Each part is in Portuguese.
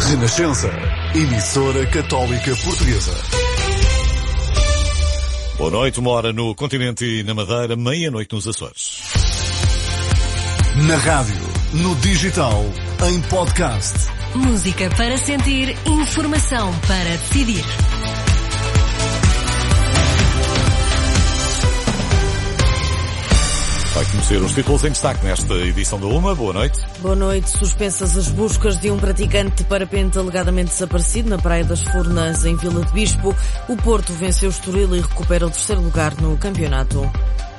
Renascença, emissora católica portuguesa. Boa noite, 1h no continente e na Madeira, meia-noite nos Açores. Na rádio, no digital, em podcast. Música para sentir, informação para decidir. Vai conhecer os títulos em destaque nesta edição da UMA. Boa noite. Boa noite. Suspensas as buscas de um praticante de parapente alegadamente desaparecido na Praia das Furnas, em Vila de Bispo. O Porto venceu o Estoril e recupera o terceiro lugar no campeonato.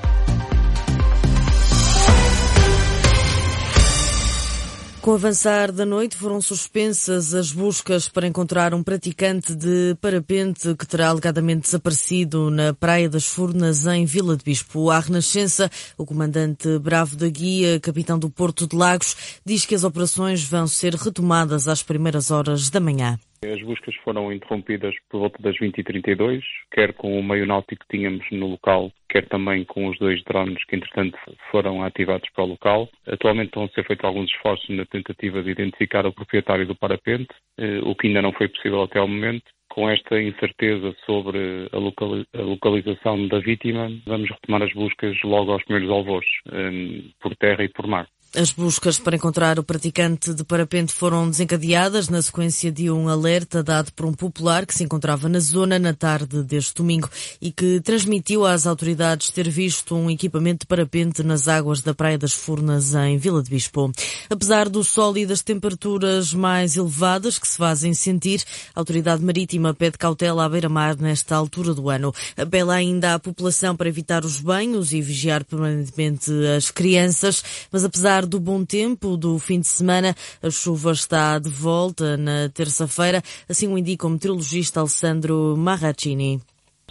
Com o avançar da noite foram suspensas as buscas para encontrar um praticante de parapente que terá alegadamente desaparecido na Praia das Furnas, em Vila de Bispo. À Renascença, o comandante Bravo da Guia, capitão do Porto de Lagos, diz que as operações vão ser retomadas às primeiras horas da manhã. As buscas foram interrompidas por volta das 20h32, quer com o meio náutico que tínhamos no local, quer também com os 2 drones que, entretanto, foram ativados para o local. Atualmente estão a ser feitos alguns esforços na tentativa de identificar o proprietário do parapente, o que ainda não foi possível até ao momento. Com esta incerteza sobre a localização da vítima, vamos retomar as buscas logo aos primeiros alvores, por terra e por mar. As buscas para encontrar o praticante de parapente foram desencadeadas na sequência de um alerta dado por um popular que se encontrava na zona na tarde deste domingo e que transmitiu às autoridades ter visto um equipamento de parapente nas águas da Praia das Furnas, em Vila de Bispo. Apesar do sol e das temperaturas mais elevadas que se fazem sentir, a Autoridade Marítima pede cautela à beira-mar nesta altura do ano. Apela ainda à população para evitar os banhos e vigiar permanentemente as crianças, mas apesar do bom tempo do fim de semana, a chuva está de volta na terça-feira, assim o indica o meteorologista Alessandro Marraccini.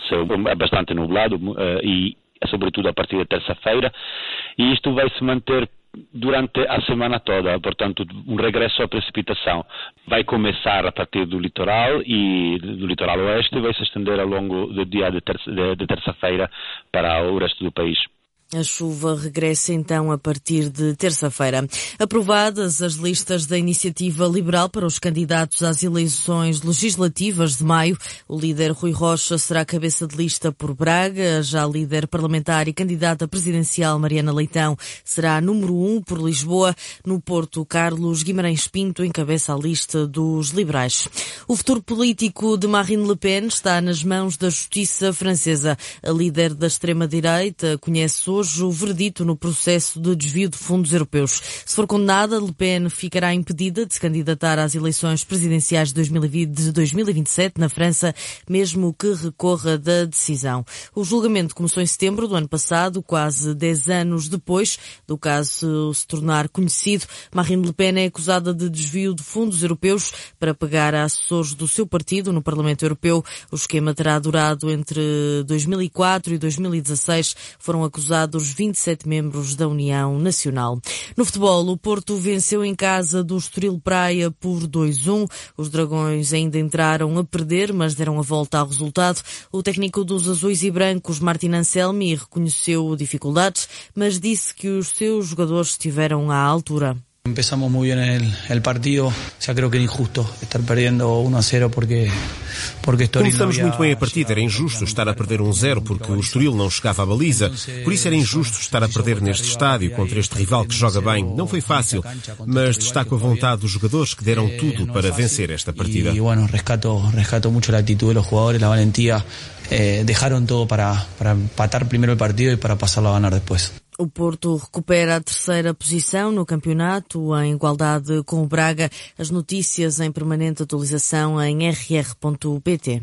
É bastante nublado e sobretudo a partir da terça-feira, e isto vai se manter durante a semana toda, portanto um regresso à precipitação. Vai começar a partir do litoral e do litoral oeste e vai se estender ao longo do dia de terça-feira para o resto do país. A chuva regressa então a partir de terça-feira. Aprovadas as listas da Iniciativa Liberal para os candidatos às eleições legislativas de maio, o líder Rui Rocha será cabeça de lista por Braga, já a líder parlamentar e candidata presidencial Mariana Leitão será número 1 por Lisboa. No Porto, Carlos Guimarães Pinto encabeça a lista dos liberais. O futuro político de Marine Le Pen está nas mãos da justiça francesa. A líder da extrema-direita conhece hoje o veredito no processo de desvio de fundos europeus. Se for condenada, Le Pen ficará impedida de se candidatar às eleições presidenciais de 2027 na França, mesmo que recorra da decisão. O julgamento começou em setembro do ano passado, quase 10 anos depois do caso se tornar conhecido. Marine Le Pen é acusada de desvio de fundos europeus para pagar a assessores do seu partido no Parlamento Europeu. O esquema terá durado entre 2004 e 2016. Foram acusados dos 27 membros da União Nacional. No futebol, o Porto venceu em casa do Estoril Praia por 2-1. Os Dragões ainda entraram a perder, mas deram a volta ao resultado. O técnico dos azuis e brancos, Martin Anselmi, reconheceu dificuldades, mas disse que os seus jogadores estiveram à altura. Empezamos muy bien el partido, ya creo que era injusto estar perdiendo 1-0 porque Começamos muito bem a partida, era injusto estar a perder 1-0 porque o Estoril não chegava à baliza, por isso era injusto estar a perder neste estádio contra este rival que joga bem. Não foi fácil, mas destaco a vontade dos jogadores que deram tudo para vencer esta partida. E bueno, rescato mucho la actitud de los jugadores, la valentía, dejaron todo para empatar primero el partido y para pasarlo a ganar después. O Porto recupera a terceira posição no campeonato, em igualdade com o Braga. As notícias em permanente atualização em rr.pt.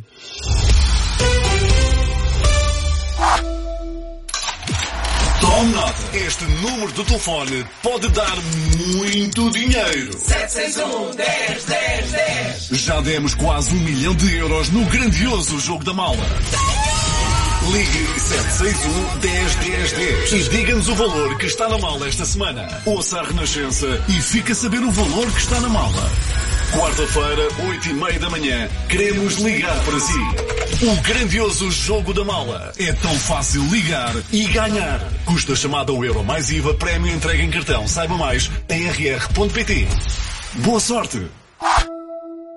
Tome nota. Este número de telefone pode dar muito dinheiro. 761-10-10-10. Já demos quase 1 milhão de euros no grandioso Jogo da Mala. Ligue 761-10-10-10 e diga-nos o valor que está na mala esta semana. Ouça a Renascença e fique a saber o valor que está na mala. Quarta-feira, 8h30 da manhã, queremos ligar para si. O grandioso Jogo da Mala. É tão fácil ligar e ganhar. Custa chamada ao euro mais IVA, prémio entregue em cartão. Saiba mais em rr.pt. Boa sorte!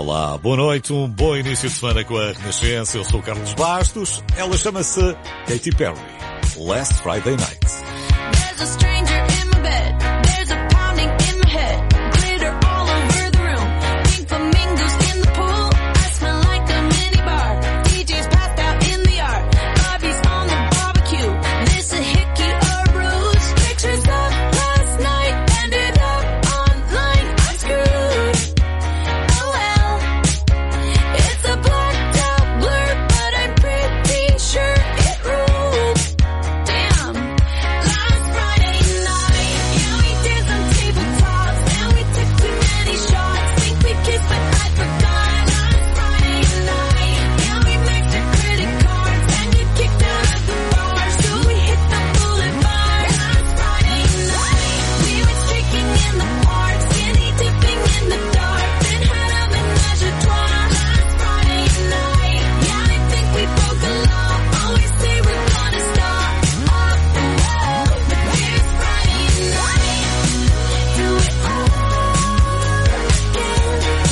Olá, boa noite, um bom início de semana com a Renascença. Eu sou o Carlos Bastos, ela chama-se Katy Perry, Last Friday Night. There's a stranger in my bed, there's a pounding in my head, glitter all over the room, pink flamingos in the pool, I smell like a minibar, DJ's passed out in the yard, Bobby's on the barbecue, this a hickey or bruise, pictures of last night, ended up online, I'm screwed, oh well, it's a blacked out blur, but I'm pretty sure it ruled, damn, last Friday night, yeah we did some tabletops, and we took too many shots, think we kissed but I forgot, last Friday night, yeah we maxed our credit cards, and get kicked out of the bar, so we hit the boulevard, last Friday night, we went streaking in the park, skinny dipping in the dark, then had a menage a trois, last Friday night, yeah I think we broke the law, always say we're gonna stop, but there's Friday night, do it all again,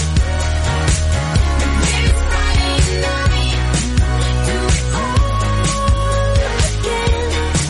there's Friday night, do it all again,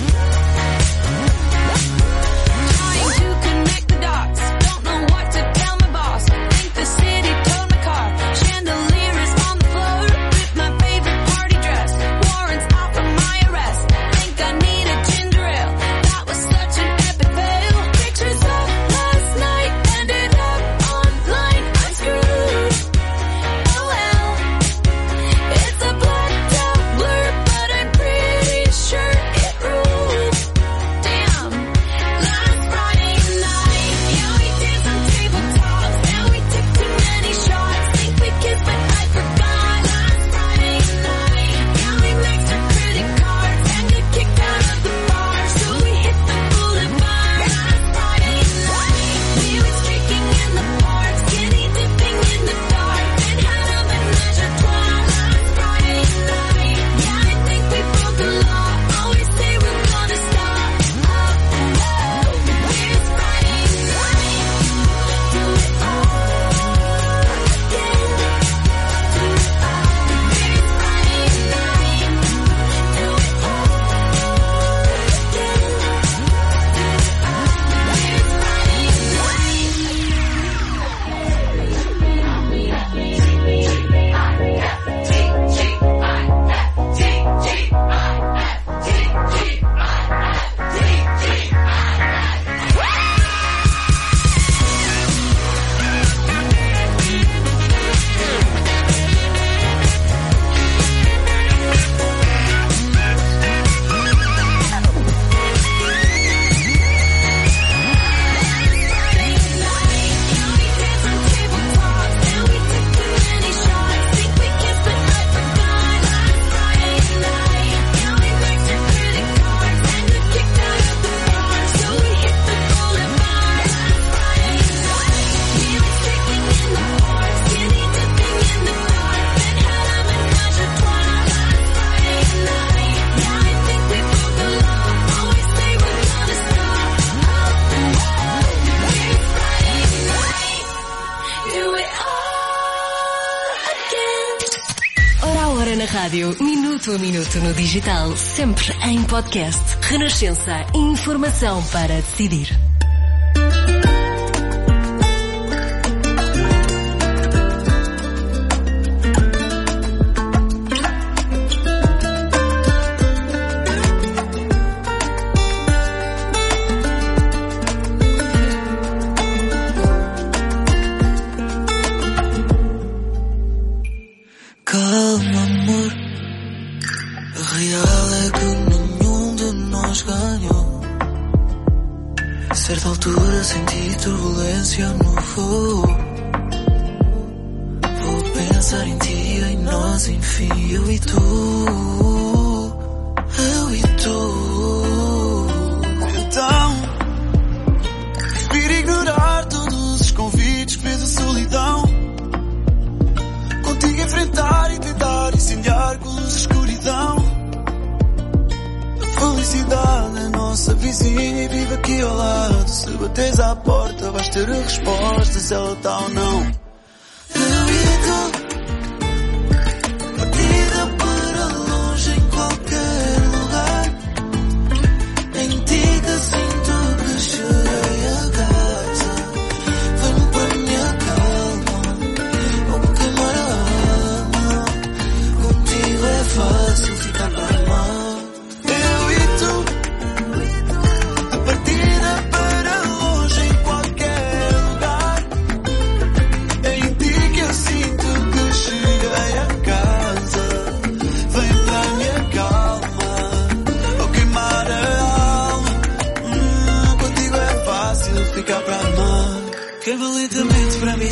trying to connect the dots, don't know what to tell my boss, think the city towed my car, chandelier is on the floor, with my favorite party dress, warrants out for my arrest, think I need a ginger ale, that was such an epic fail, pictures of last night, ended up online, I'm screwed, oh well, it's a blacked out blur, but I'm pretty sure it ruled, damn, last Friday night, yeah we did some tabletops, and we took too many shots, think we kissed but I forgot, last Friday night, yeah we maxed our credit cards, and get kicked out of the bar, so we hit the boulevard, last Friday night, we went streaking in the park, skinny dipping in the dark, then had a menage a trois, last Friday night, yeah I think we broke the law, always say we're gonna stop, there's Friday night, do it all again, there's Friday night, do it all Ora a hora na rádio, minuto a minuto no digital, sempre em podcast. Renascença, informação para decidir. Calma, amor. A real é que nenhum de nós ganhou. A certa altura senti turbulência no voo. Vou pensar em ti, em nós, enfim, eu e tu. Eu e tu. Então, prefiro ignorar todos os convites que fez a solidão. Contigo enfrentar e tentar incendiar com luz e escuridão. A felicidade é nossa vizinha e vive aqui ao lado. Se bateres à porta vais ter a resposta se ela está ou não. Eu e tu.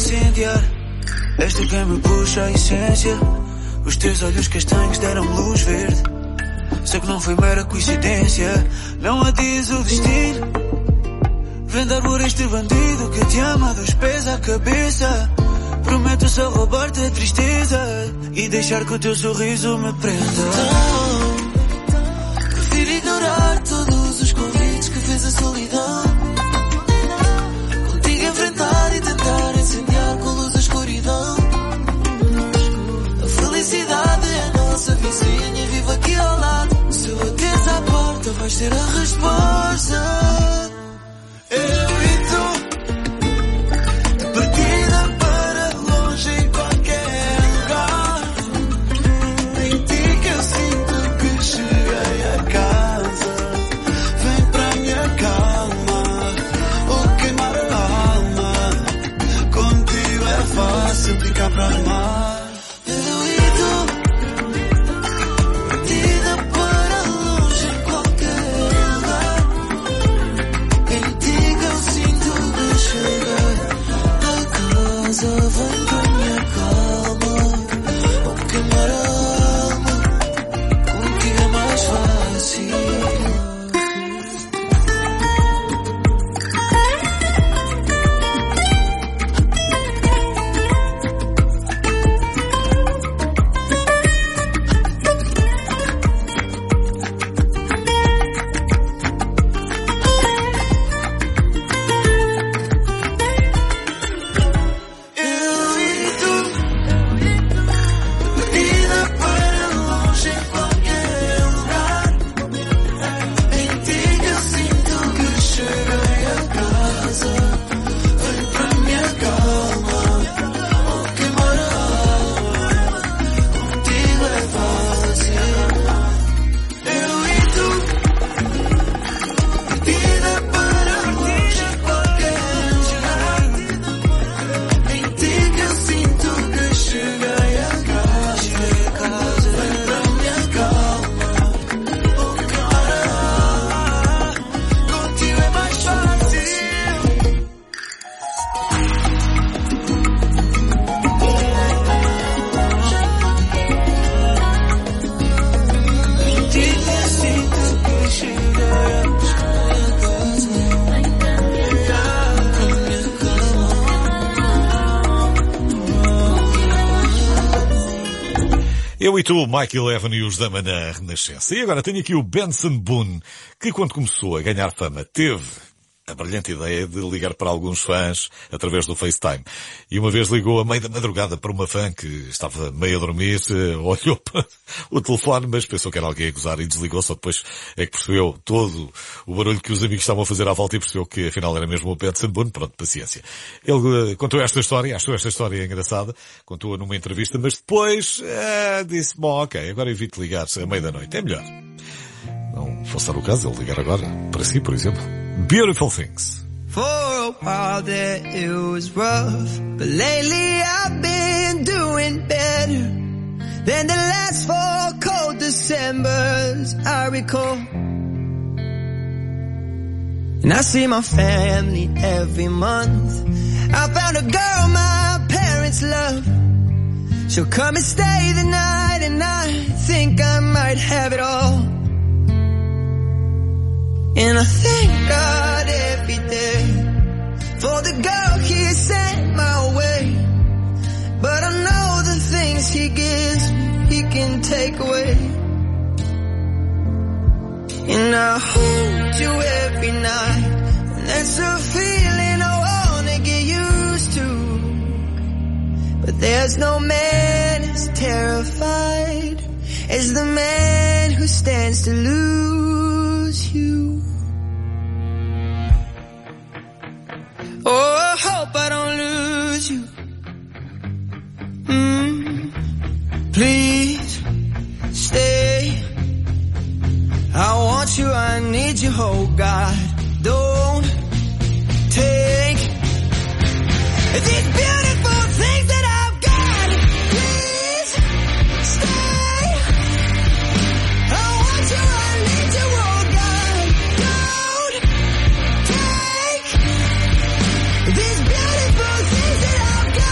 incendiar. Esta quem me puxa a essência. Os teus olhos castanhos deram-me luz verde. Sei que não foi mera coincidência. Não adias o destino. Venda por este bandido que te ama dos pés à cabeça. Prometo só roubar-te a tristeza e deixar que o teu sorriso me prenda. Então, prefiro ignorar todos os convites que fez a solidão. Contigo enfrentar e tentar incendiar com luz a escuridão. A felicidade é a nossa vizinha, vive aqui ao lado. Se eu bateres à porta vais ter a resposta. Eu e tu, de partida para longe em qualquer lugar. Em ti que eu sinto que cheguei a casa. Vem para a minha calma, ou queimar a alma. Contigo é fácil ficar para amar. Eu e tu, partida para longe em qualquer lugar. Em ti que eu sinto que cheguei a casa. Vem para a minha calma, ou queimar a alma. Contigo é mais fácil. Eu e tu, partida para longe em qualquer lugar. Em ti que eu sinto que cheguei a casa. Vem para a minha calma, ou queimar a alma. Contigo é fácil. Eu e tu, partida para longe em qualquer lugar. Em ti que eu sinto que cheguei a casa. Vem para a minha calma, ou queimar a alma. Contigo é mais fácil. Em ti que eu sinto que cheguei a casa. Vem para a minha Eu e tu, Mike Eleven e os Dama na Renascença. E agora tenho aqui o Benson Boone, que quando começou a ganhar fama teve a brilhante ideia de ligar para alguns fãs através do FaceTime. E uma vez ligou a meio da madrugada para uma fã que estava meio a dormir, olhou para o telefone, mas pensou que era alguém a gozar e desligou. Só depois é que percebeu todo o barulho que os amigos estavam a fazer à volta e percebeu que afinal era mesmo o Benson Boone. Pronto, paciência. Ele contou esta história, achou esta história engraçada, contou-a numa entrevista, mas depois disse, bom, ok, agora evito ligar-se à meia da noite. É melhor. Não fosse o caso ele ligar agora, para si, por exemplo. Beautiful Things. For a while there it was rough, but lately I've been doing better than the last 4 cold Decembers I recall. And I see my family every month. I found a girl my parents love. She'll come and stay the night, and I think I might have it all. And I thank God every day for the girl He sent my way. But I know the things He gives me, He can take away. And I hold you every night, and that's a feeling I wanna get used to. But there's no man as terrified as the man who stands to lose you. Oh, I hope I don't lose you. Please stay. I want you, I need you, oh God. Don't take these beautiful things that I've got. Please stay. I want you, I need you, oh God. Don't take these beautiful things that I've got.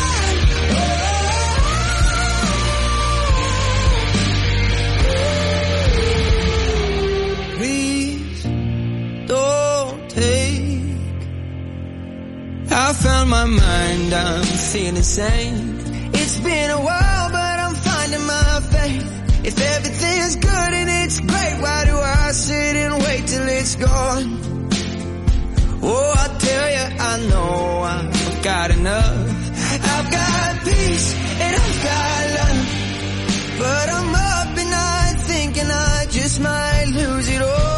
my mind, I'm feeling sane. It's been a while, but I'm finding my faith. If everything's good and it's great, why do I sit and wait till it's gone? Oh, I tell you, I know I've got enough. I've got peace and I've got love, but I'm up at night thinking I just might lose it all.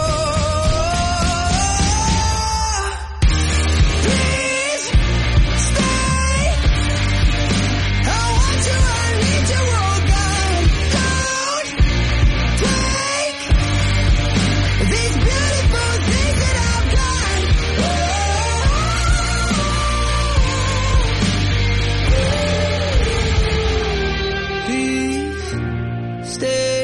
Please stay. I want you, I need you, oh God. Don't take these beautiful things that I've got. Please stay.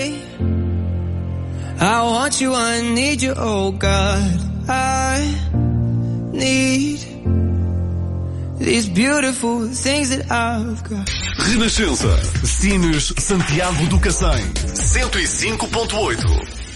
I want you, I need you, oh God. I need these beautiful things that I've got. Renascença. Sines Santiago do Cacém. 105.8.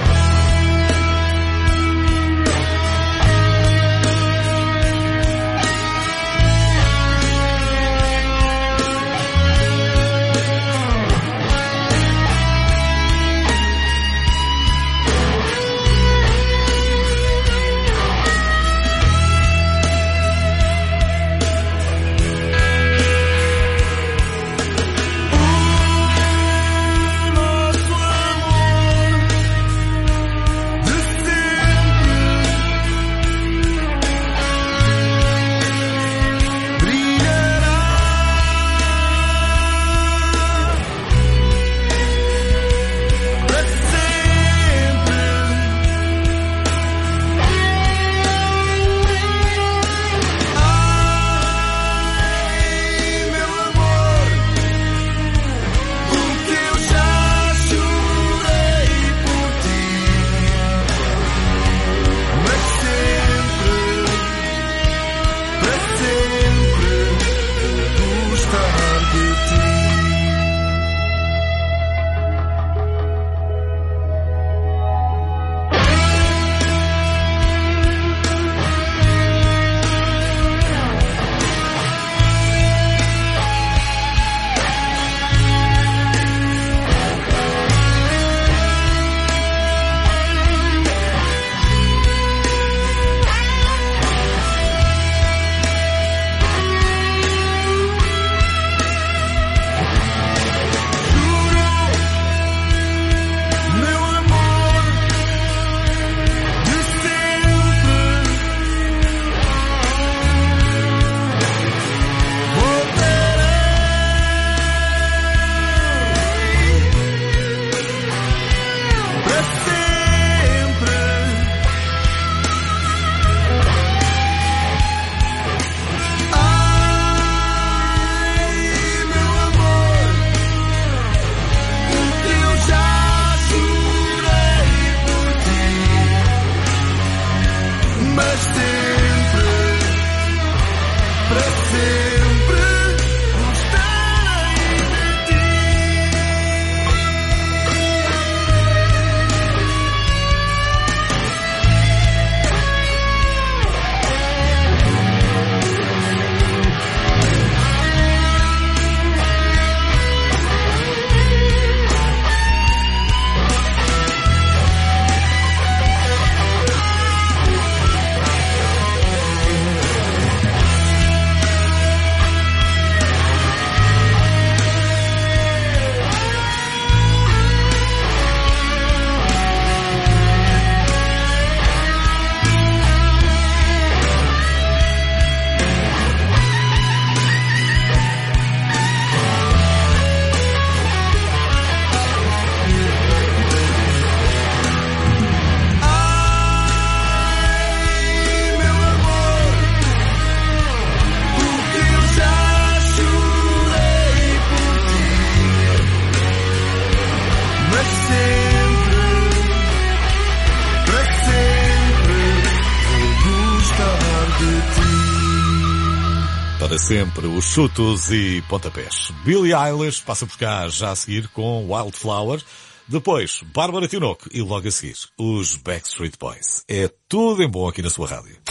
Para sempre os chutos e pontapés. Billie Eilish passa por cá já a seguir com Wildflower. Depois, Bárbara Tinoco e logo a seguir, os Backstreet Boys. É tudo em bom aqui na sua rádio.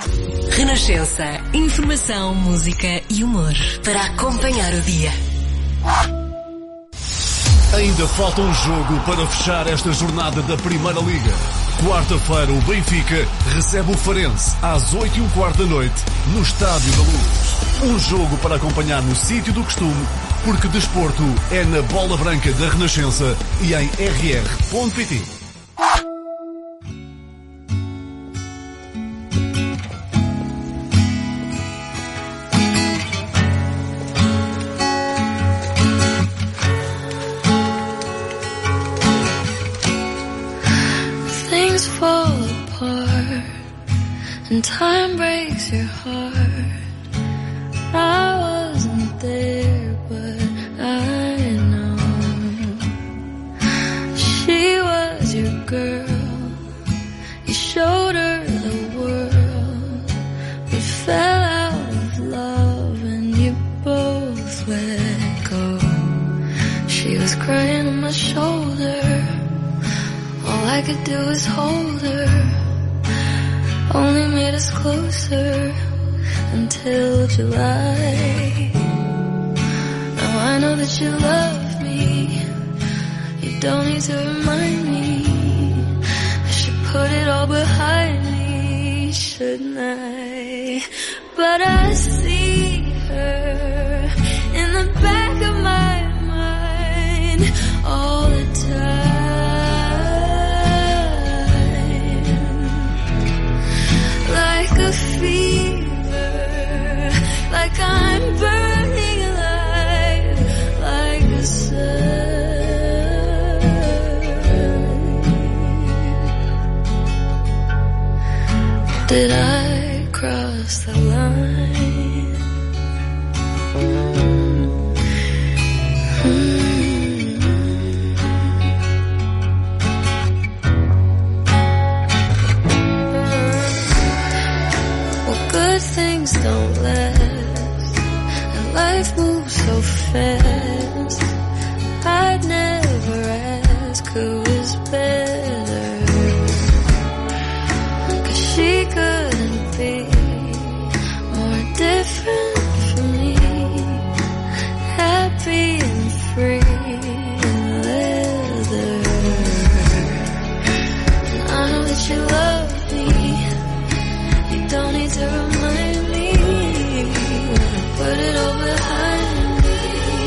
Renascença. Informação, música e humor para acompanhar o dia. Ainda falta um jogo para fechar esta jornada da Primeira Liga. Quarta-feira o Benfica recebe o Farense às 8h15 da noite no Estádio da Luz. Um jogo para acompanhar no sítio do costume, porque desporto é na Bola Branca da Renascença e em rr.pt. Things fall apart and time breaks your heart. I wasn't there, but I know she was your girl. You showed her the world. We fell out of love and you both let go. She was crying on my shoulder. All I could do was hold her. Only made us closer until July. Now I know that you love me. You don't need to remind me. I should put it all behind me, shouldn't I? But I see her in the back of my mind all the time. Like a fever, like I'm burning alive, like a sun. Did I cross the line? Good things don't last, and life moves so fast. I'd never ask who is better, 'cause she couldn't be more different from me. Happy and free in leather. And I know that you love me. Don't need to remind me. Put it all behind me.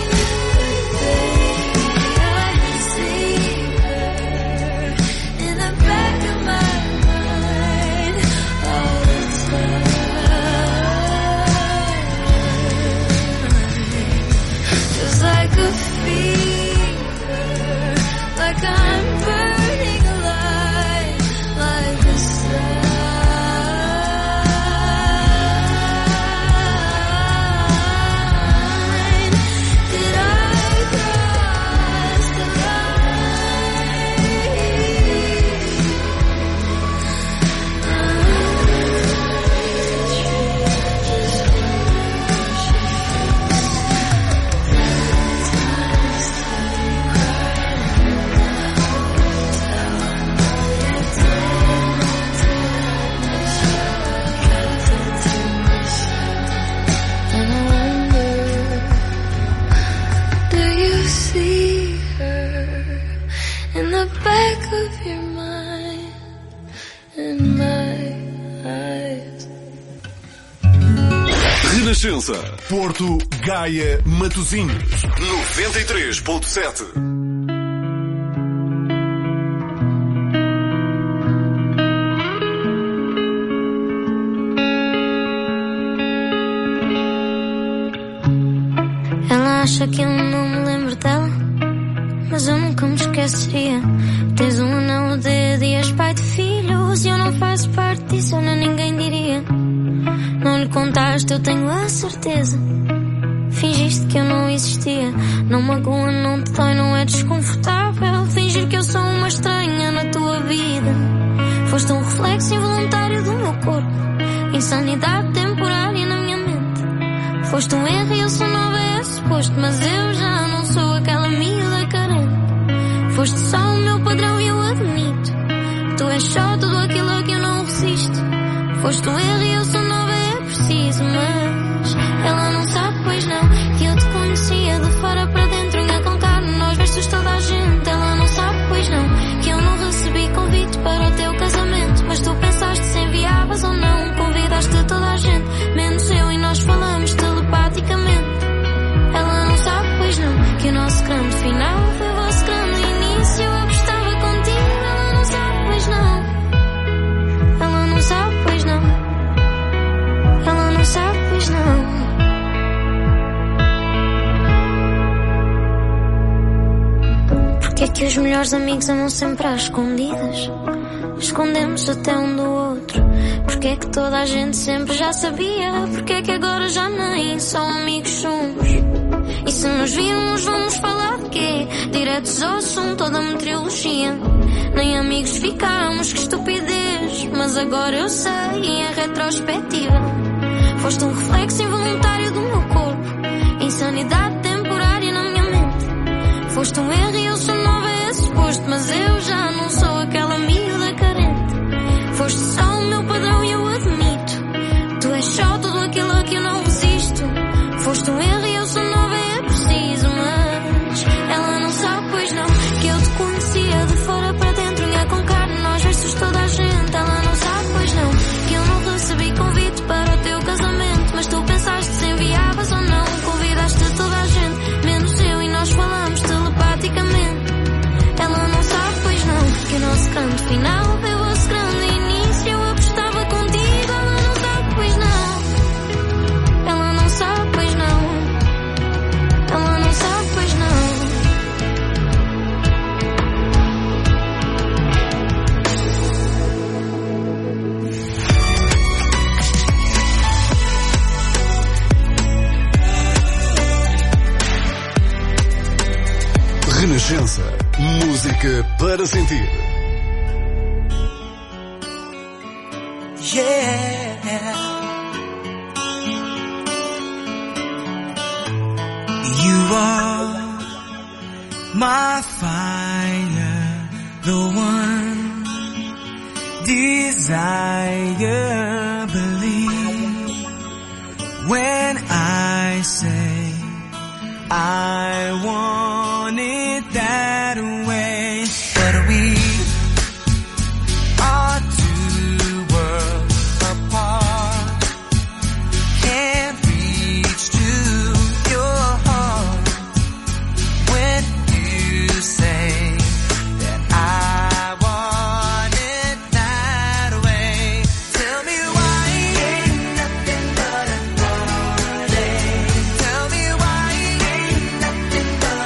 Baby, I can see her in the back of my mind all the time. Just like a fever, like I'm burning alive, like the sun. Renascença, Porto, Gaia, Matosinhos, 93.7. Ela acha que eu não me lembro dela, mas eu nunca me esqueceria. Tens um anel no dedo e és pai de filhos, e eu não faço parte disso, nem ninguém diria. Não lhe contaste, eu tenho a certeza. Fingiste que eu não existia. Não magoa, não te dói, não é desconfortável fingir que eu sou uma estranha na tua vida. Foste um reflexo involuntário do meu corpo, insanidade temporária na minha mente. Foste um erro e eu sou nova, é suposto, mas eu já não sou aquela miúda carente. Foste só o meu padrão e eu admito. Tu és só tudo aquilo a que eu não resisto. Foste um erro e eu sou nova, é preciso, mas ela não sabe, pois não, que eu te conhecia de fora para dentro, unha com carne, nós versus toda a gente. Ela não sabe, pois não, que eu não recebi convite para o teu casamento, mas tu pensaste se enviavas ou não, convidaste toda a gente, menos eu, e nós falamos telepaticamente. Ela não sabe, pois não, que o nosso grande final foi o vosso grande início. Eu apostava contigo, ela não sabe, pois não. Ela não sabe, pois não. Ela não sabe, pois não. Porque é que os melhores amigos andam sempre às escondidas? Escondemos até um do outro. Porque é que toda a gente sempre já sabia? Porque é que agora já nem só amigos somos? E se nos virmos vamos falar de quê? Diretos ao assunto, toda a meteorologia. Nem amigos ficámos, que estupidez. Mas agora eu sei, em retrospectiva, foste um reflexo involuntário do meu corpo, insanidade temporária na minha mente. Foste um erro e eu sou nova, é suposto, mas eu já não sou aquela miúda carente. Foste só o meu padrão e eu admito, tu és só tudo aquilo a que eu não resisto. Foste um erro e eu sou nova, é preciso, mas ela não sabe, pois não, que eu te conhecia de fora para dentro, unha com carne, nós versus toda a gente. Ela não sabe, pois não, que eu não recebi convite para o teu casamento, mas tu pensaste se enviavas ou não, convidaste toda a gente, menos eu, e nós falamos telepaticamente. Ela não sabe, pois não, que o nosso grande final foi o vosso grande início. Eu apostava contigo, ela não sabe, pois não. Ela não sabe, pois não. Ela não sabe, pois não. Renascença. Música para sentir. Yeah. You are my fire, the one desire. Believe when I say I want it that way. But we are two worlds apart. Can't reach to your heart when you say that I want it that way. Tell me why ain't nothing but a heartache. Tell me why ain't nothing but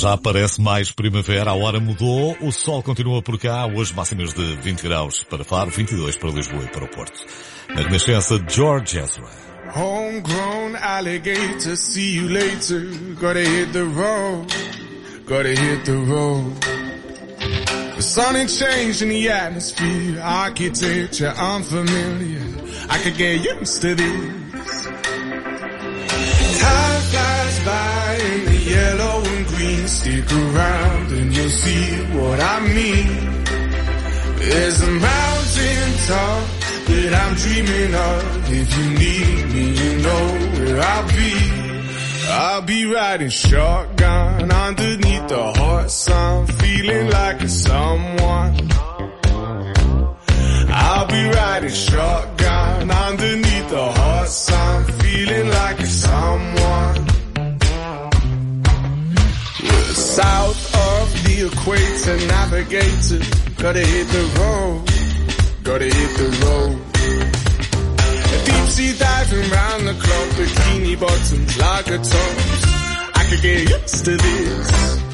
Já parece mais primavera, a hora mudou, o sol continua por cá, hoje máximas de 20 graus para Faro, 22 para Lisboa e para o Porto. Na Renascença, George Ezra. Homegrown alligator, see you later. Gotta hit the road, gotta hit the road. The sun ain't changing the atmosphere, architecture unfamiliar. I could get used to this. Time flies by in the yellow and green. Stick around and you'll see what I mean. There's a mountain top that I'm dreaming of. If you need me, you know where I'll be. I'll be riding shotgun underneath the hot sun, feeling like a someone. I'll be riding shotgun underneath the hot sun, feeling like a someone. We're south of the equator, navigator. Gotta hit the road, gotta hit the road. Deep sea diving round the clock, bikini bottoms, lager tops. I could get used to this.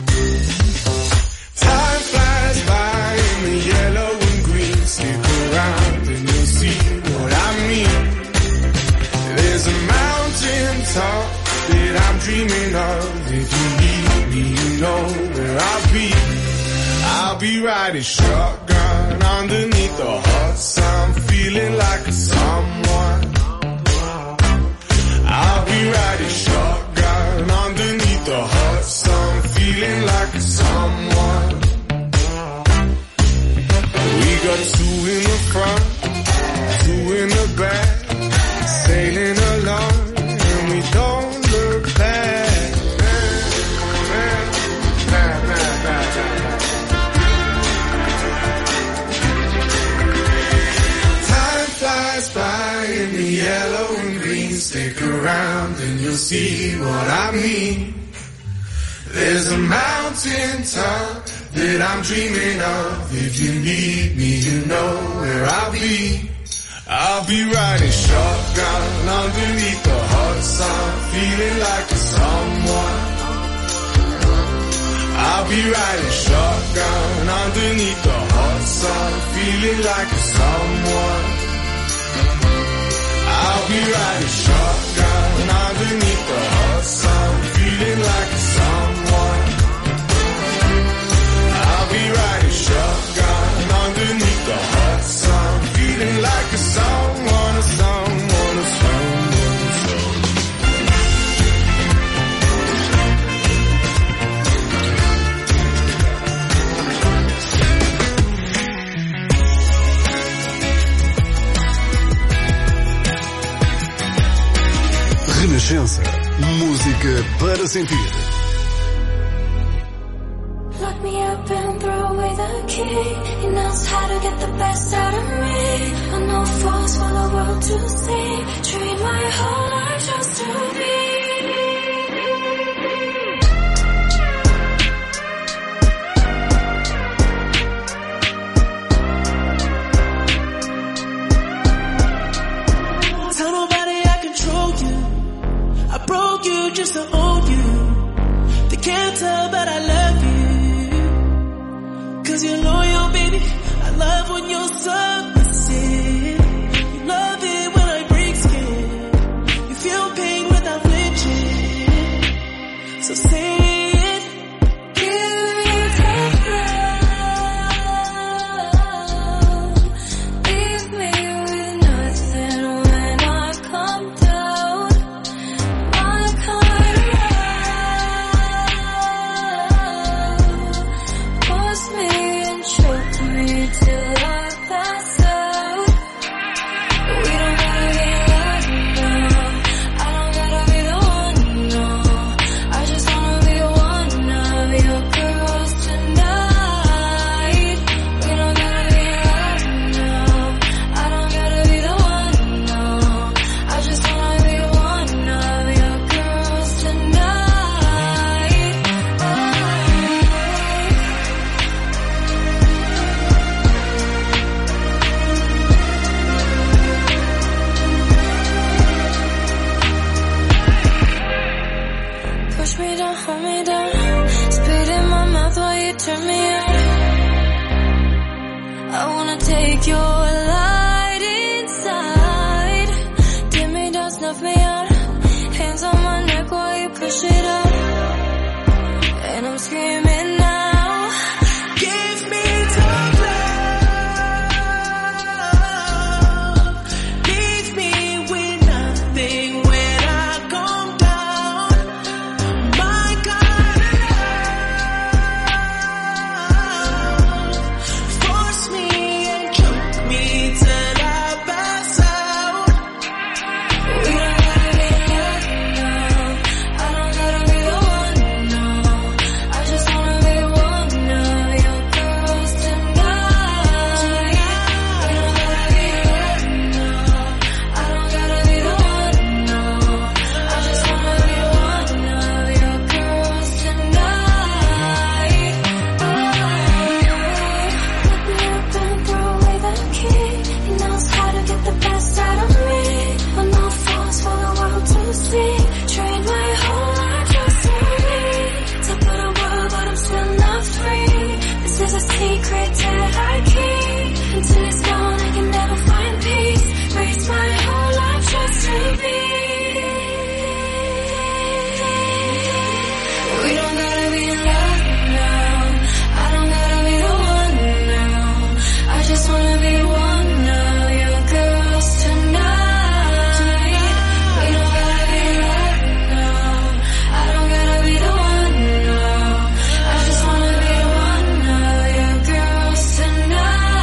Time flies by in the yellow and green. Stick around and you'll see what I mean. There's a mountain top that I'm dreaming of. If you need me, you know where I'll be. I'll be riding shotgun underneath the hot sun, feeling like a someone. I'll be riding shotgun underneath the hot sun, feeling like a someone. We got two in the front, two in the back, sailing along, and we don't look back. By in the yellow and green, stick around and you'll see what I mean. There's a mountain top that I'm dreaming of. If you need me, you know where I'll be. I'll be riding shotgun underneath the hot sun, feeling like a someone. I'll be riding shotgun underneath the hot sun, feeling like a someone. I'll be riding shotgun underneath the hot sun, feeling like someone. I'll be riding shotgun underneath the hot sun, feeling like someone, a someone, a someone, a someone. Renascença. Música para sentir. Lock me up and throw away the key. He knows how to get the best out of me. I know falls for the world to see. Train my whole life just to be. Tell nobody I control you. I broke you just to own you. They can't tell but I love you. Cause you're loyal, baby. I love when you're submissive. You love it when I break skin. You feel pain without flinching. secret that I keep. Until it's gone, I can never find peace. Raise my whole life just to be. We don't gotta be in love now. I don't gotta be the one now. I just wanna be one of your girls tonight. We don't gotta be in love now. I don't gotta be the one now. I just wanna be one of your girls tonight.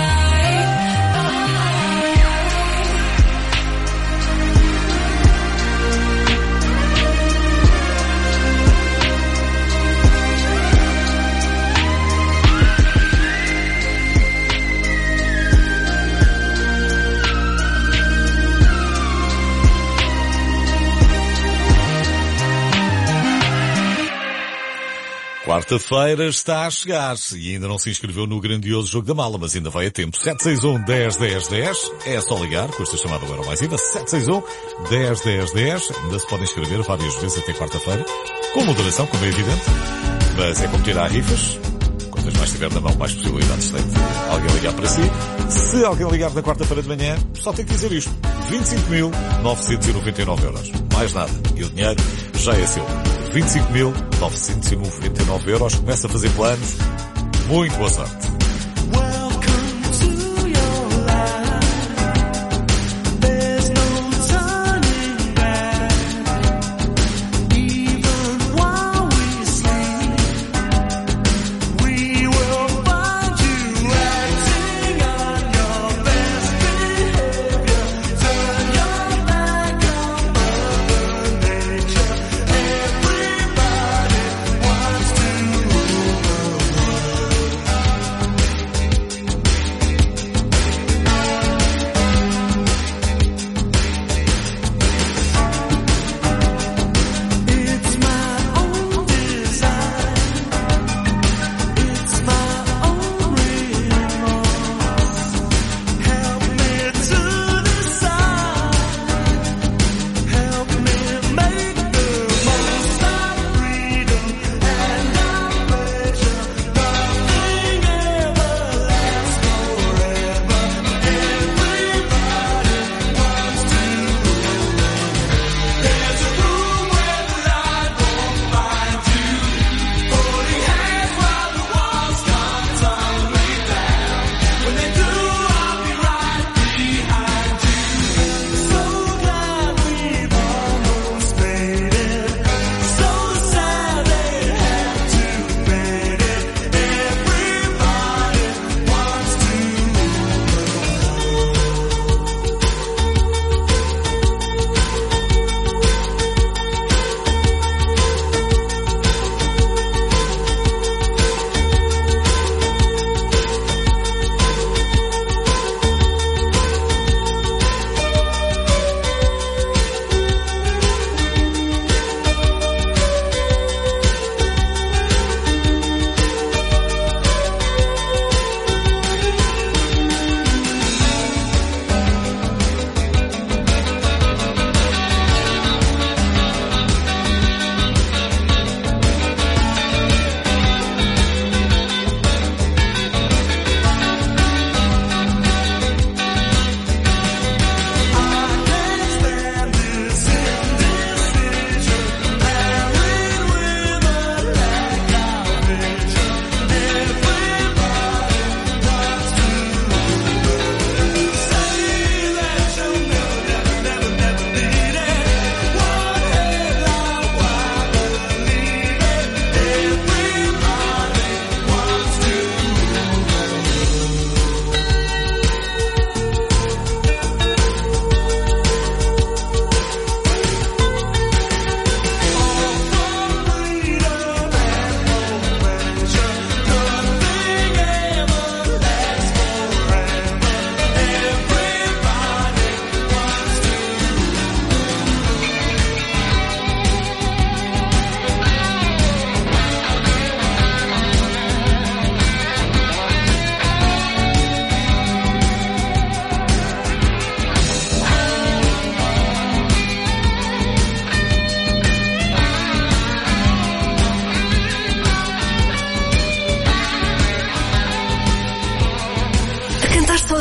Quarta-feira está a chegar e ainda não se inscreveu no grandioso Jogo da Mala, mas ainda vai a tempo. 761 10 10 10. É só ligar, custa a chamada Euro Mais IVA. 761 10 10 10. Ainda se pode inscrever várias vezes até quarta-feira. Com moderação, como é evidente. Mas é como tirar rifas. Quantas mais tiver na mão, mais possibilidades tem de alguém ligar para si. Se alguém ligar na quarta-feira de manhã, só tem que dizer isto. 25.999 euros. Mais nada. E o dinheiro já é seu. 25.999 euros. Começa a fazer planos. Muito boa sorte.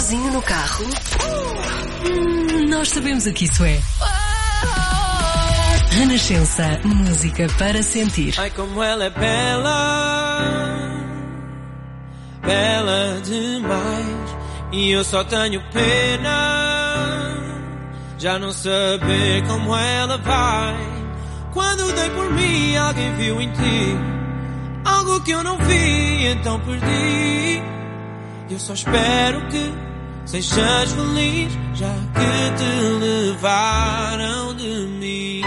sozinho no carro? Nós sabemos o que isso é. Renascença, música para sentir. Ai, como ela é bela, bela demais. E eu só tenho pena já não saber como ela vai. Quando dei por mim, alguém viu em ti algo que eu não vi, então perdi. Eu só espero que sejas feliz, já que te levaram de mim.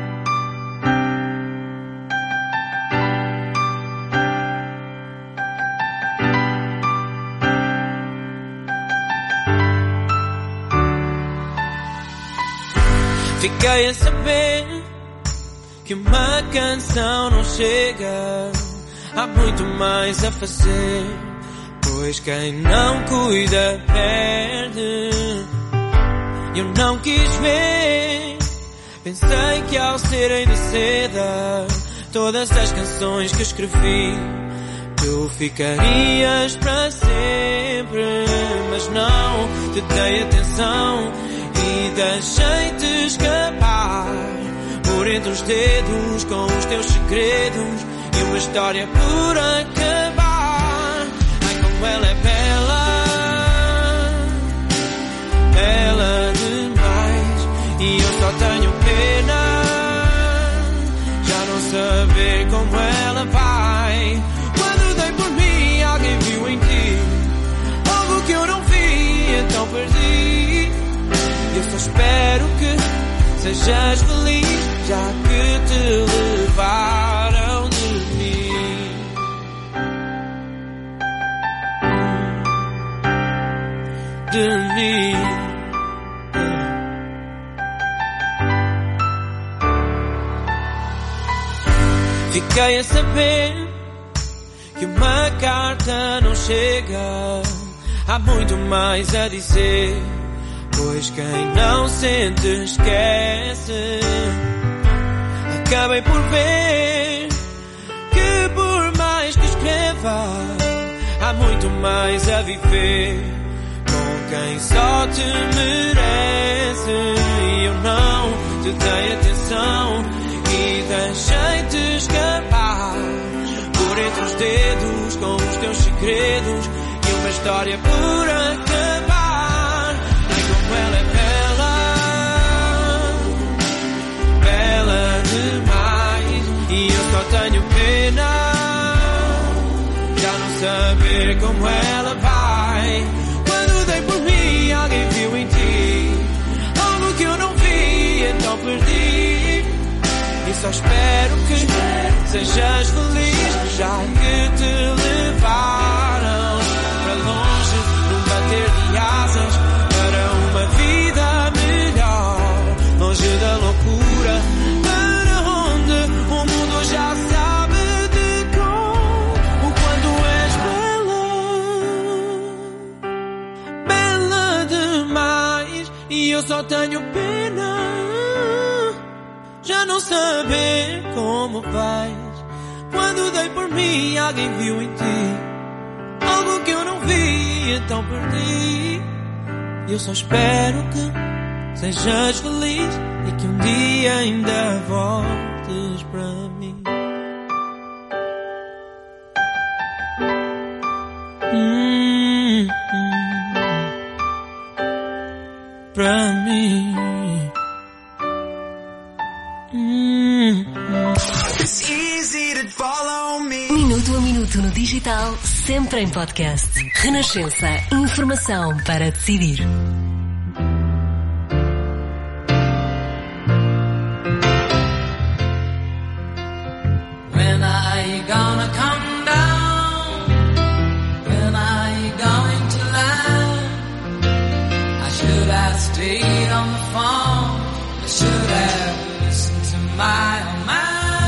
Fiquei a saber que uma canção não chega, há muito mais a fazer, pois quem não cuida perde. Eu não quis ver, pensei que ao serem de seda todas as canções que escrevi tu ficarias para sempre, mas não te dei atenção e deixei-te escapar por entre os dedos com os teus segredos e uma história por acabar. Ai, como ela é bela, bela demais. E eu só tenho pena já não saber como ela vai. Quando dei por mim, alguém viu em ti algo que eu não vi, então perdi. Eu só espero que sejas feliz, já que te levaram de mim. De mim. Fiquei a saber que uma carta não chega, há muito mais a dizer, pois quem não sente esquece. Acabei por ver que por mais que escreva há muito mais a viver com quem só te merece. E eu não te dei atenção e deixei-te escapar por entre os dedos com os teus segredos e uma história por acabar. Ai, como ela é bela, bela demais. E eu só tenho pena já não saber como ela vai. Quando dei por mim, alguém viu em ti algo que eu não vi, então perdi. E só espero que sejas feliz, já que te levaram para longe num bater de asas para uma vida melhor, longe da loucura, para onde o mundo já sabe de cor o quanto és bela, bela demais. E eu só tenho pena já não saber como vais. Quando dei por mim, alguém viu em ti algo que eu não vi, então perdi. E eu só espero que sejas feliz e que um dia ainda voltes para mim. Para mim. Minuto a minuto no digital, sempre em podcast. Renascença, informação para decidir. When are you gonna come down? When are you going to land? I should have stayed on the phone. I should have listened to my own mind.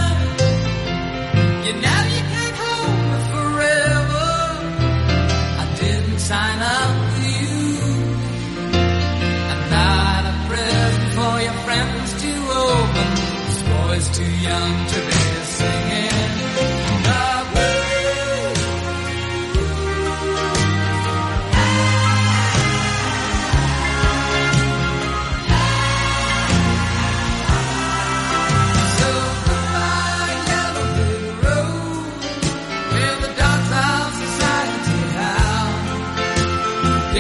You know you can't hold me forever. I didn't sign up with you. I'm not a present for your friends to open. This boy's too young to be singing the blues.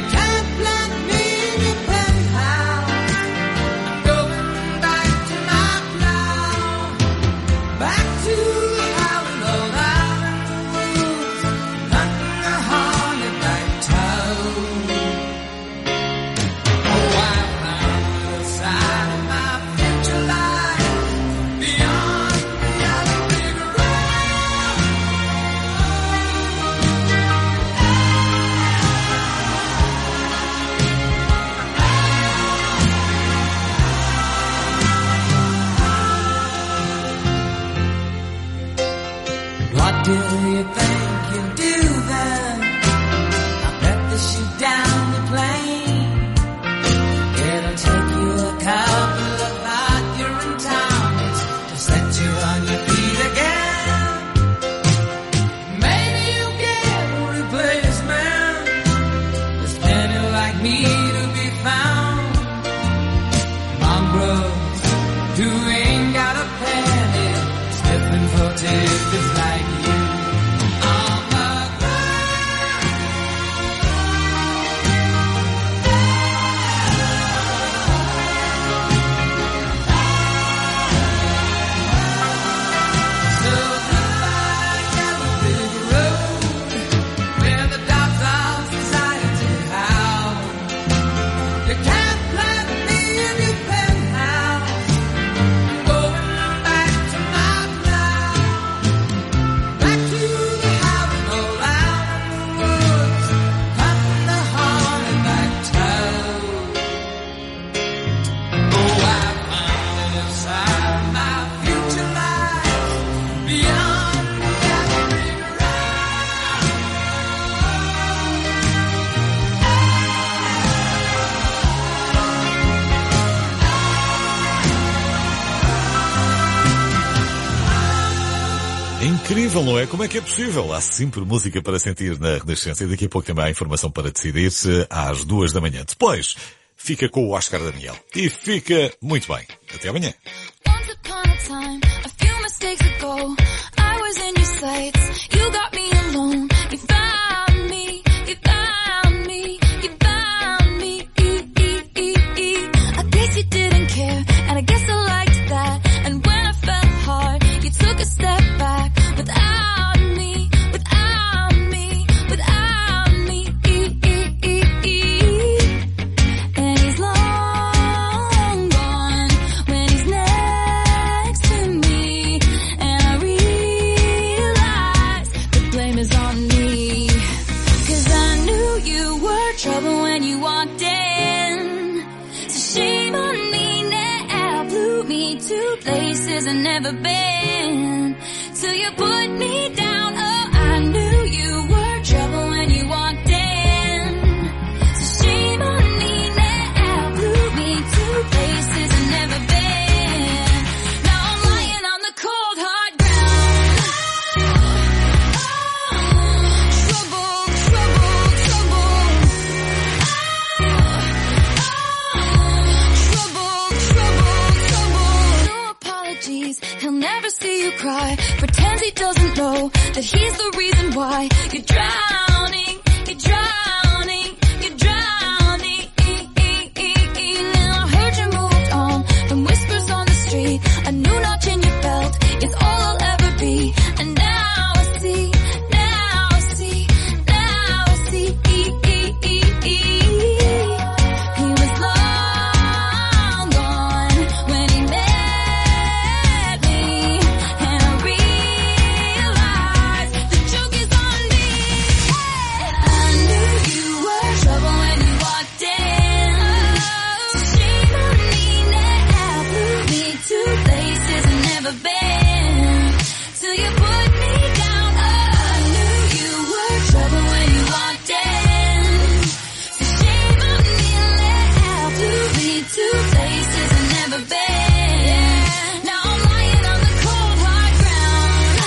can't plant me in your penthouse. I'm going back to my plow, back to the house low down in the woods, hunting a hornetback toad. Oh, I found the side of my future life beyond the other big road. What do you think you'll do then? I bet they shoot down the plane. It'll take you a couple of hours you're in town to set you on your feet again. Maybe you'll get a replacement. There's plenty like me to be found. Mongrels who ain't got a penny, sniffing for tickets like you. On the So goodbye, yellow big road, where the dogs of society howl. You can't plant me in your penthouse. I'm going back to my plow, back to the house low down in the woods, hunting the hornetback toad. Oh, I found the side of my future life beyond the other big road. Incrível, não é? Como é que é possível? Há sempre música para sentir na Renascença e daqui a pouco também há informação para decidir às 2 da manhã. Depois, fica com o Oscar Daniel. E fica muito bem. Até amanhã. Once upon a time, a few mistakes ago, I was in your sights. You got me alone. You found me. You found me. You found me. I guess you didn't care, and I guess I liked that. And when I fell hard, you took a step back. Without me, without me, without me. And he's long gone when he's next to me. And I realize the blame is on me. 'Cause I knew you were trouble when you walked in. So shame on me now, blew me to places I've never been. Till you put me down, oh, I knew you were trouble when you walked in. So shame on me now, blew me to places I've never been. Now I'm lying on the cold hard ground. Trouble, trouble, trouble. Trouble, trouble, trouble. No apologies, he'll never see you cry. Pretends he doesn't know that he's the reason why you're drowning, you're drowning, you're drowning. Now I heard you moved on from whispers on the street. A new notch in your belt is all I'll ever be. And now I see, now I see, now I see. He was long gone when he met me. And I realized the joke is on me. I knew you were trouble when you walked in. So shame on me now, blew me to places I've never been. Till you put me down, oh, I knew you were trouble when you walked in. So shame on me now, blew me to places I've never been. Now I'm lying on the cold hard ground.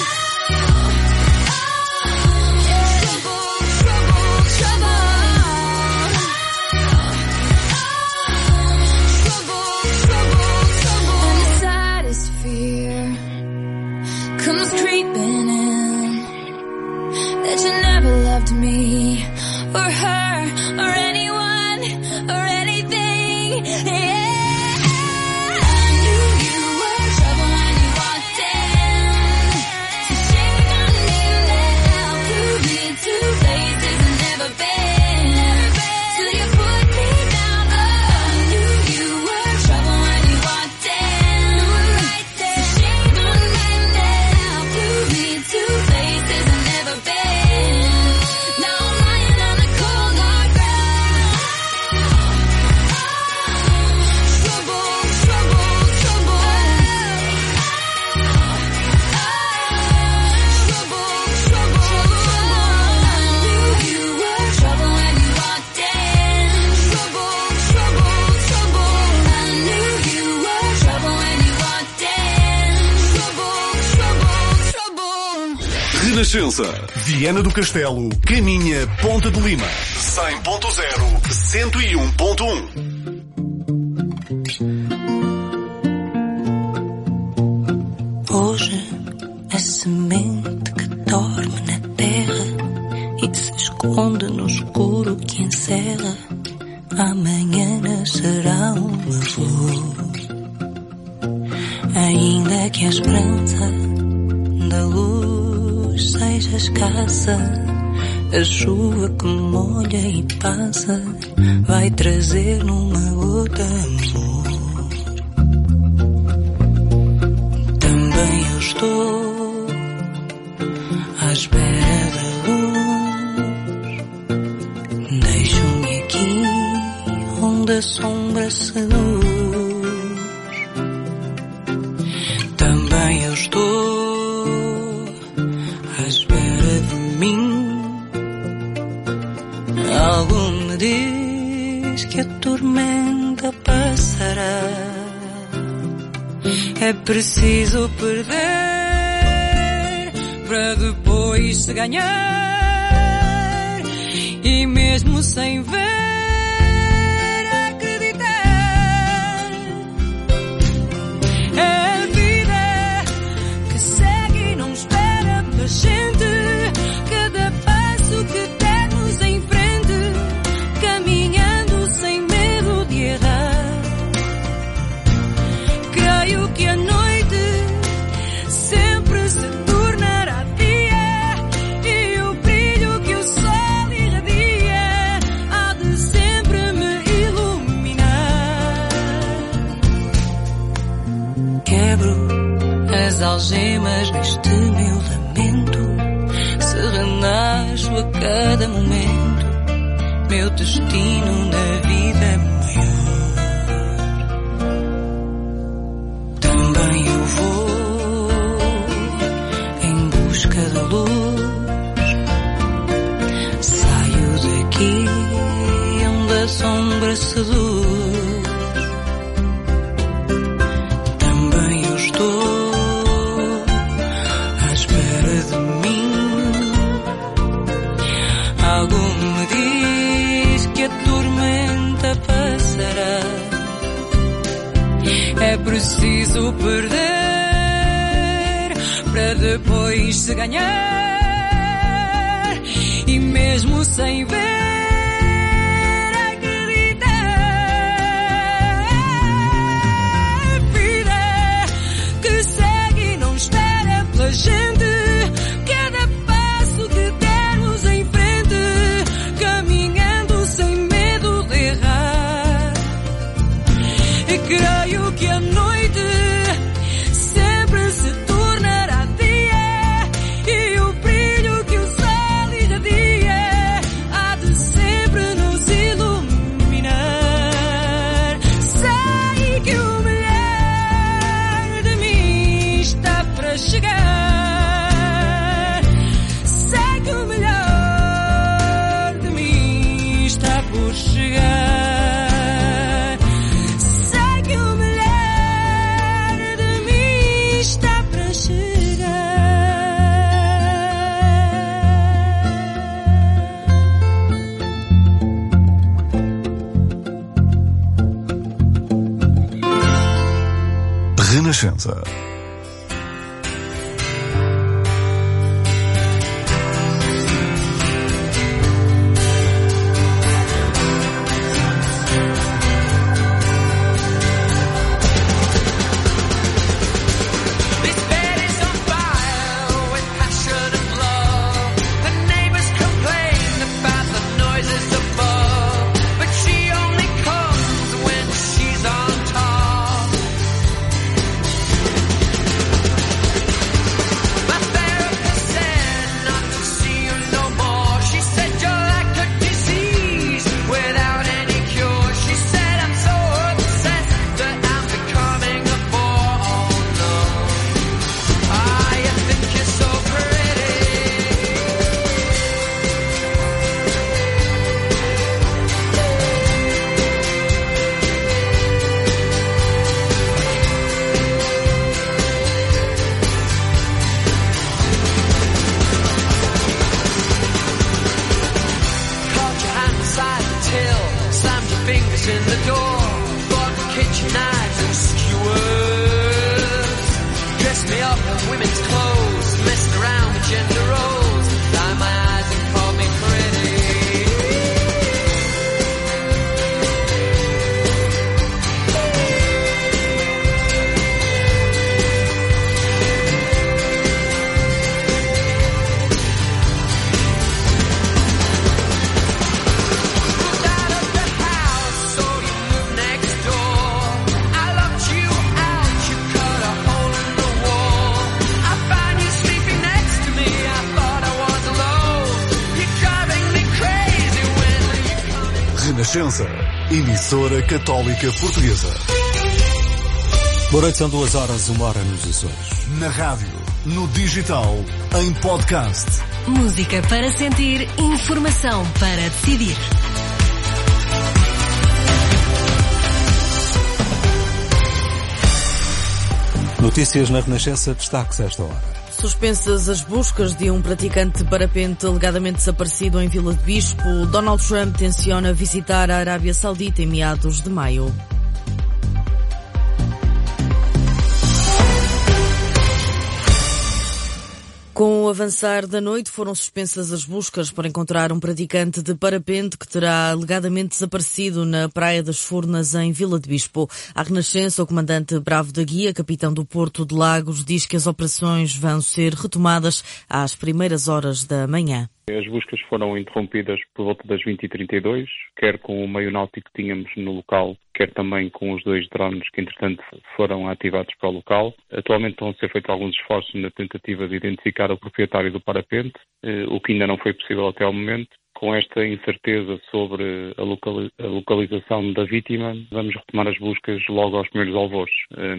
Trouble, trouble, trouble. Trouble, trouble, trouble. And the saddest fear comes creeping in, that you never loved me or her or anyone Renascença, Viana do Castelo, Caminha, Ponta de Lima, 100.0, 101.1. Hoje a semente que dorme na terra e se esconde no escuro que encerra, amanhã nascerá uma flor. Ainda que a esperança da luz seja escassa, a chuva que molha e passa vai trazer numa gota amor. Também eu estou à espera da luz. Deixo-me aqui onde a sombra seduz. Também eu estou à espera de mim. Algo me diz que a tormenta passará. É preciso perder para depois se ganhar, e mesmo sem ver acreditar. É a vida que segue e não espera pela gente. Cada passo que dermos em frente, caminhando sem medo de errar. Creio que a noite sempre se tornará dia, e o brilho que o sol irradia há de sempre me iluminar. Quebro as algemas deste meu lamento, se renasço a cada momento, meu destino na vida é maior. Também eu vou em busca da luz. Saio daqui onde a sombra seduz. Também eu estou à espera de mim. Algo me diz que a tormenta passará. É preciso perder para depois se ganhar, e mesmo sem ver acreditar. A vida que segue e não espera pela gente. Cada passo que dermos em frente, caminhando sem medo de errar. E creio que a noite sempre se tornará dia, e o brilho que o sol irradia há de sempre nos iluminar. Sei que o melhor de mim está para chegar. Sei que o melhor de mim está por chegar. Sei que o melhor de mim está para chegar. Renascença. Renascença, emissora católica portuguesa. Boa noite, são 2 horas, 1 hora nos Açores. Na rádio, no digital, em podcast. Música para sentir, informação para decidir. Notícias na Renascença, destaques a esta hora. Suspensas as buscas de um praticante de parapente alegadamente desaparecido em Vila de Bispo, Donald Trump tenciona visitar a Arábia Saudita em meados de maio. Com o avançar da noite, foram suspensas as buscas para encontrar um praticante de parapente que terá alegadamente desaparecido na Praia das Furnas, em Vila de Bispo. À Renascença, o comandante Bravo da Guia, capitão do Porto de Lagos, diz que as operações vão ser retomadas às primeiras horas da manhã. As buscas foram interrompidas por volta das 20h32, quer com o meio náutico que tínhamos no local, quer também com os 2 drones que, entretanto, foram ativados para o local. Atualmente estão a ser feitos alguns esforços na tentativa de identificar o proprietário do parapente, o que ainda não foi possível até ao momento. Com esta incerteza sobre a localização da vítima, vamos retomar as buscas logo aos primeiros alvores,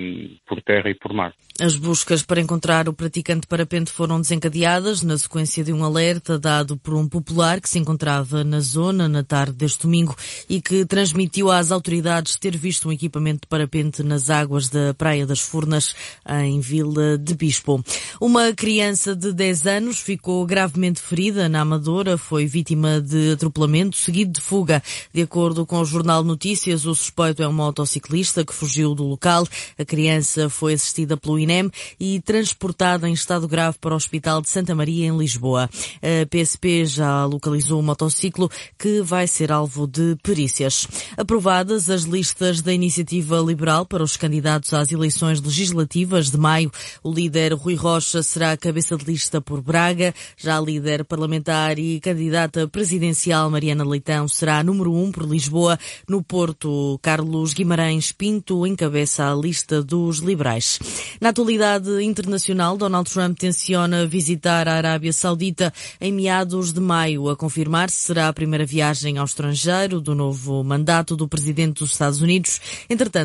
por terra e por mar. As buscas para encontrar o praticante de parapente foram desencadeadas na sequência de um alerta dado por um popular que se encontrava na zona na tarde deste domingo e que transmitiu às autoridades ter visto um equipamento de parapente nas águas da Praia das Furnas, em Vila de Bispo. Uma criança de 10 anos ficou gravemente ferida na Amadora, foi vítima de atropelamento seguido de fuga. De acordo com o Jornal Notícias, o suspeito é um motociclista que fugiu do local. A criança foi assistida pelo INEM e transportada em estado grave para o Hospital de Santa Maria, em Lisboa. A PSP já localizou o motociclo, que vai ser alvo de perícias. Aprovadas as listas da Iniciativa Liberal para os candidatos às eleições legislativas de maio, o líder Rui Rocha será cabeça de lista por Braga. Já a líder parlamentar e candidata presidencial Mariana Leitão será a número 1 por Lisboa. No Porto, Carlos Guimarães Pinto encabeça a lista dos liberais. Na atualidade internacional, Donald Trump tenciona visitar a Arábia Saudita em meados de maio. A confirmar-se será a primeira viagem ao estrangeiro do novo mandato do presidente dos Estados Unidos. Entretanto,